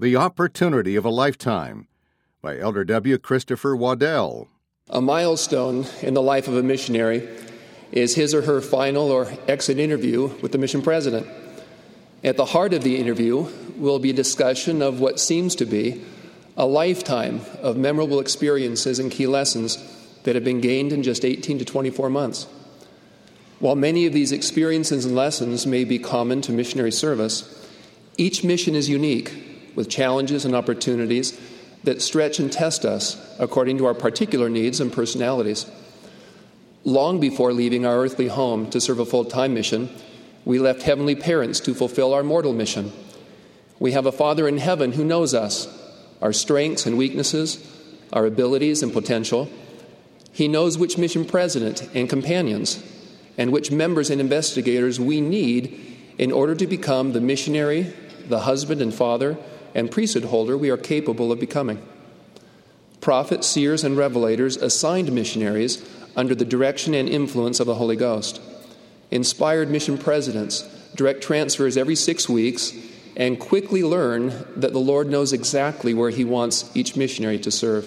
The Opportunity of a Lifetime by Elder W. Christopher Waddell. A milestone in the life of a missionary is his or her final or exit interview with the mission president. At the heart of the interview will be a discussion of what seems to be a lifetime of memorable experiences and key lessons that have been gained in just 18 to 24 months. While many of these experiences and lessons may be common to missionary service, each mission is unique, with challenges and opportunities that stretch and test us according to our particular needs and personalities. Long before leaving our earthly home to serve a full-time mission, we left heavenly parents to fulfill our mortal mission. We have a Father in heaven who knows us, our strengths and weaknesses, our abilities and potential. He knows which mission president and companions and which members and investigators we need in order to become the missionary, the husband and father, and priesthood holder we are capable of becoming. Prophets, seers, and revelators assigned missionaries under the direction and influence of the Holy Ghost. Inspired mission presidents direct transfers every 6 weeks and quickly learn that the Lord knows exactly where He wants each missionary to serve.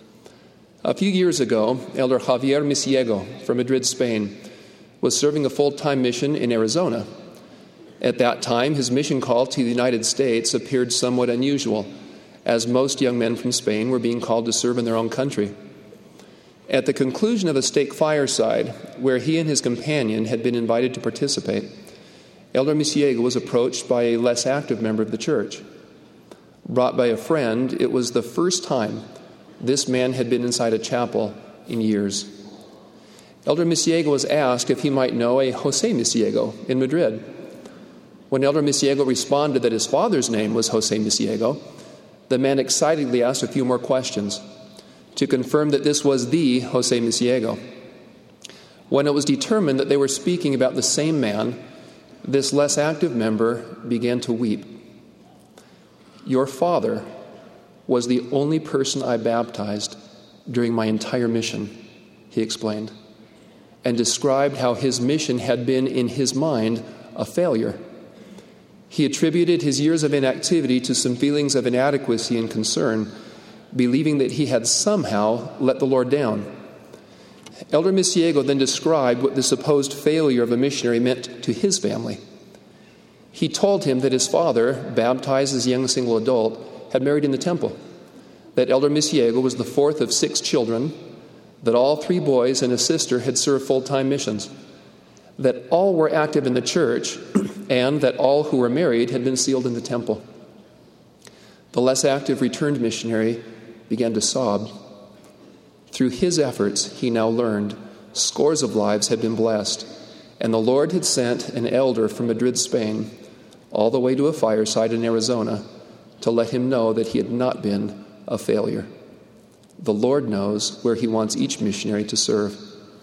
A few years ago, Elder Javier Misiego from Madrid, Spain, was serving a full-time mission in Arizona. At that time, his mission call to the United States appeared somewhat unusual, as most young men from Spain were being called to serve in their own country. At the conclusion of a stake fireside, where he and his companion had been invited to participate, Elder Misiego was approached by a less active member of the church. Brought by a friend, it was the first time this man had been inside a chapel in years. Elder Misiego was asked if he might know a Jose Misiego in Madrid. When Elder Misiego responded that his father's name was Jose Misiego, the man excitedly asked a few more questions to confirm that this was the Jose Misiego. When it was determined that they were speaking about the same man, this less active member began to weep. "Your father was the only person I baptized during my entire mission," he explained, and described how his mission had been, in his mind, a failure. He attributed his years of inactivity to some feelings of inadequacy and concern, believing that he had somehow let the Lord down. Elder Misiego then described what the supposed failure of a missionary meant to his family. He told him that his father, baptized as a young single adult, had married in the temple, that Elder Misiego was the fourth of 6 children, that all 3 boys and a sister had served full-time missions, that all were active in the church, and that all who were married had been sealed in the temple. The less active returned missionary began to sob. Through his efforts, he now learned, scores of lives had been blessed, and the Lord had sent an elder from Madrid, Spain, all the way to a fireside in Arizona to let him know that he had not been a failure. The Lord knows where He wants each missionary to serve.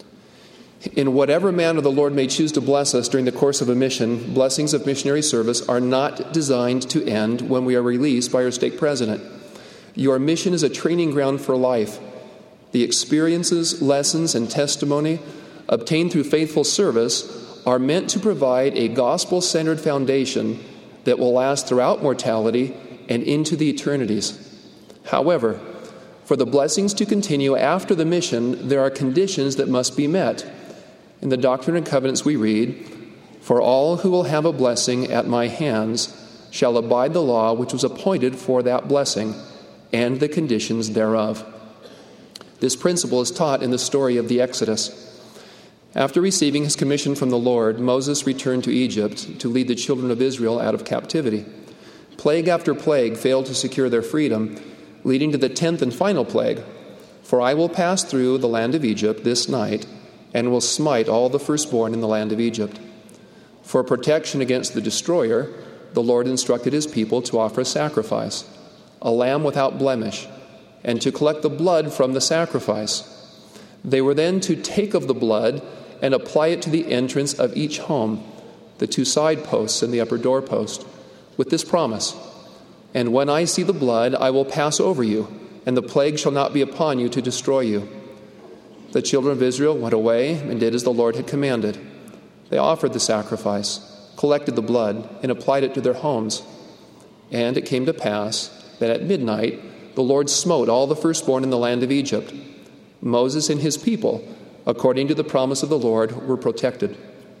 In whatever manner the Lord may choose to bless us during the course of a mission, blessings of missionary service are not designed to end when we are released by our stake president. Your mission is a training ground for life. The experiences, lessons, and testimony obtained through faithful service are meant to provide a gospel-centered foundation that will last throughout mortality and into the eternities. However, for the blessings to continue after the mission, there are conditions that must be met. In the Doctrine and Covenants we read, "For all who will have a blessing at my hands shall abide the law which was appointed for that blessing, and the conditions thereof." This principle is taught in the story of the Exodus. After receiving his commission from the Lord, Moses returned to Egypt to lead the children of Israel out of captivity. Plague after plague failed to secure their freedom, leading to the 10th and final plague. "For I will pass through the land of Egypt this night, and will smite all the firstborn in the land of Egypt." For protection against the destroyer, the Lord instructed his people to offer a sacrifice, a lamb without blemish, and to collect the blood from the sacrifice. They were then to take of the blood and apply it to the entrance of each home, the 2 side posts and the upper doorpost, with this promise, "And when I see the blood, I will pass over you, and the plague shall not be upon you to destroy you." The children of Israel went away and did as the Lord had commanded. They offered the sacrifice, collected the blood, and applied it to their homes. And it came to pass, that at midnight the Lord smote all the firstborn in the land of Egypt. Moses and his people, according to the promise of the Lord, were protected.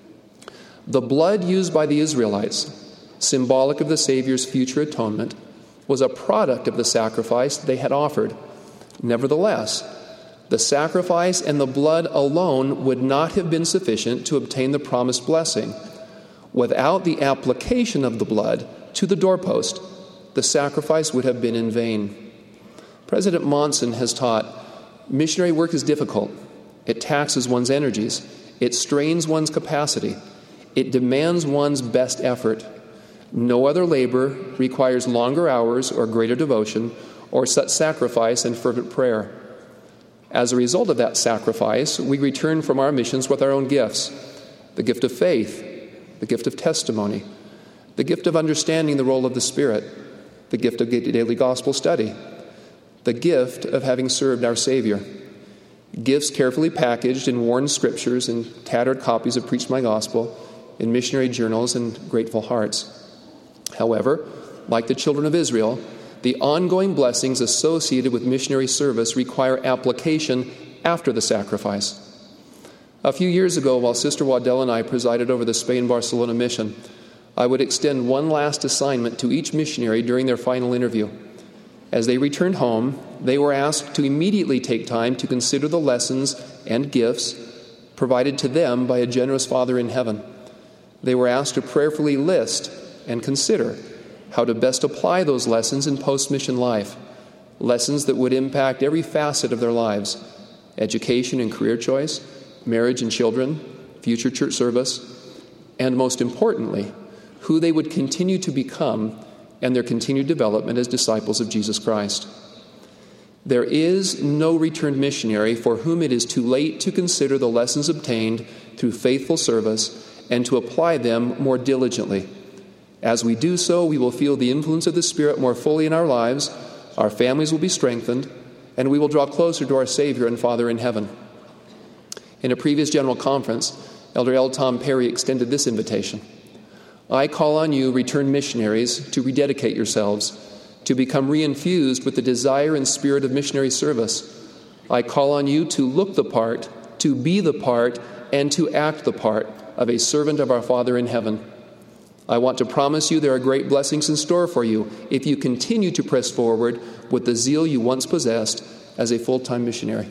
The blood used by the Israelites, symbolic of the Savior's future atonement, was a product of the sacrifice they had offered. Nevertheless, the sacrifice and the blood alone would not have been sufficient to obtain the promised blessing. Without the application of the blood to the doorpost, the sacrifice would have been in vain. President Monson has taught, missionary work is difficult. It taxes one's energies. It strains one's capacity. It demands one's best effort. No other labor requires longer hours or greater devotion or such sacrifice and fervent prayer. As a result of that sacrifice, we return from our missions with our own gifts: the gift of faith, the gift of testimony, the gift of understanding the role of the Spirit, the gift of daily gospel study, the gift of having served our Savior. Gifts carefully packaged in worn scriptures and tattered copies of Preach My Gospel, in missionary journals and grateful hearts. However, like the children of Israel, the ongoing blessings associated with missionary service require application after the sacrifice. A few years ago, while Sister Waddell and I presided over the Spain-Barcelona mission, I would extend one last assignment to each missionary during their final interview. As they returned home, they were asked to immediately take time to consider the lessons and gifts provided to them by a generous Father in heaven. They were asked to prayerfully list and consider how to best apply those lessons in post-mission life, lessons that would impact every facet of their lives: education and career choice, marriage and children, future church service, and most importantly, who they would continue to become and their continued development as disciples of Jesus Christ. There is no returned missionary for whom it is too late to consider the lessons obtained through faithful service and to apply them more diligently. As we do so, we will feel the influence of the Spirit more fully in our lives, our families will be strengthened, and we will draw closer to our Savior and Father in heaven. In a previous general conference, Elder L. Tom Perry extended this invitation: I call on you, returned missionaries, to rededicate yourselves, to become reinfused with the desire and spirit of missionary service. I call on you to look the part, to be the part, and to act the part of a servant of our Father in heaven. I want to promise you there are great blessings in store for you if you continue to press forward with the zeal you once possessed as a full-time missionary.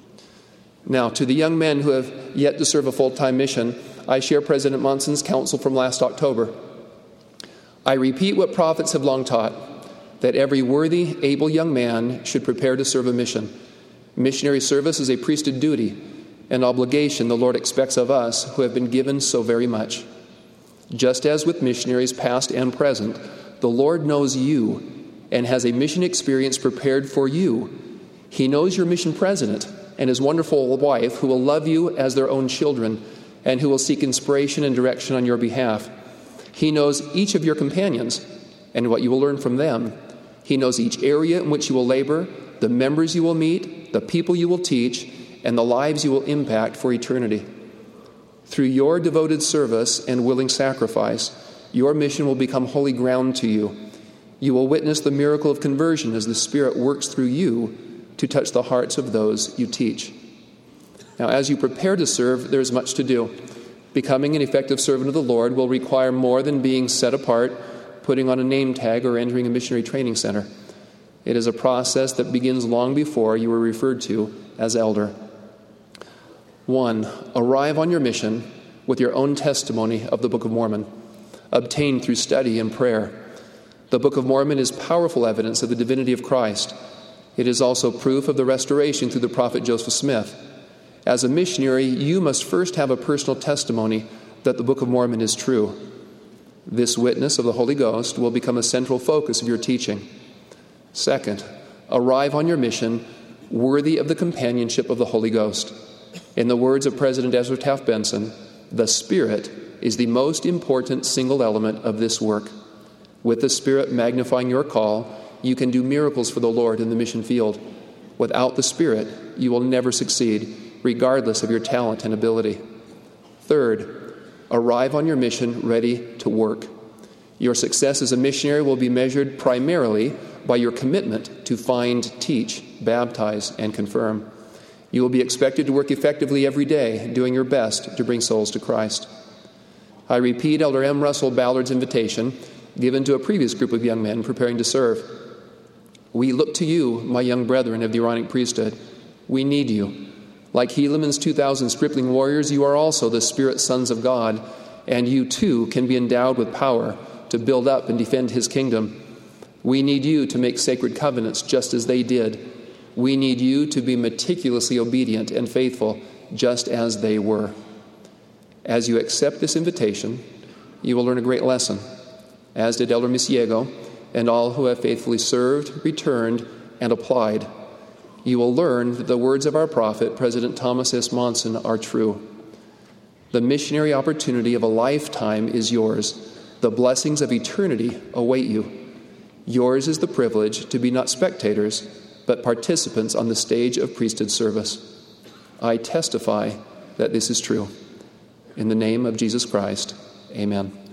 Now, to the young men who have yet to serve a full-time mission, I share President Monson's counsel from last October. I repeat what prophets have long taught, that every worthy, able young man should prepare to serve a mission. Missionary service is a priesthood duty, an obligation the Lord expects of us who have been given so very much. Just as with missionaries past and present, the Lord knows you and has a mission experience prepared for you. He knows your mission president and his wonderful wife, who will love you as their own children and who will seek inspiration and direction on your behalf. He knows each of your companions and what you will learn from them. He knows each area in which you will labor, the members you will meet, the people you will teach, and the lives you will impact for eternity. Through your devoted service and willing sacrifice, your mission will become holy ground to you. You will witness the miracle of conversion as the Spirit works through you to touch the hearts of those you teach. Now, as you prepare to serve, there is much to do. Becoming an effective servant of the Lord will require more than being set apart, putting on a name tag, or entering a missionary training center. It is a process that begins long before you were referred to as elder. 1. Arrive on your mission with your own testimony of the Book of Mormon, obtained through study and prayer. The Book of Mormon is powerful evidence of the divinity of Christ. It is also proof of the restoration through the prophet Joseph Smith. As a missionary, you must first have a personal testimony that the Book of Mormon is true. This witness of the Holy Ghost will become a central focus of your teaching. 2. Arrive on your mission worthy of the companionship of the Holy Ghost. In the words of President Ezra Taft Benson, the Spirit is the most important single element of this work. With the Spirit magnifying your call, you can do miracles for the Lord in the mission field. Without the Spirit, you will never succeed, regardless of your talent and ability. 3. Arrive on your mission ready to work. Your success as a missionary will be measured primarily by your commitment to find, teach, baptize, and confirm. You will be expected to work effectively every day, doing your best to bring souls to Christ. I repeat Elder M. Russell Ballard's invitation given to a previous group of young men preparing to serve. We look to you, my young brethren of the Aaronic priesthood. We need you. Like Helaman's 2,000 stripling warriors, you are also the Spirit sons of God, and you too can be endowed with power to build up and defend his kingdom. We need you to make sacred covenants just as they did. We need you to be meticulously obedient and faithful just as they were. As you accept this invitation, you will learn a great lesson, as did Elder Misiego and all who have faithfully served, returned, and applied. You will learn that the words of our prophet, President Thomas S. Monson, are true. The missionary opportunity of a lifetime is yours. The blessings of eternity await you. Yours is the privilege to be not spectators, but participants on the stage of priesthood service. I testify that this is true. In the name of Jesus Christ, amen.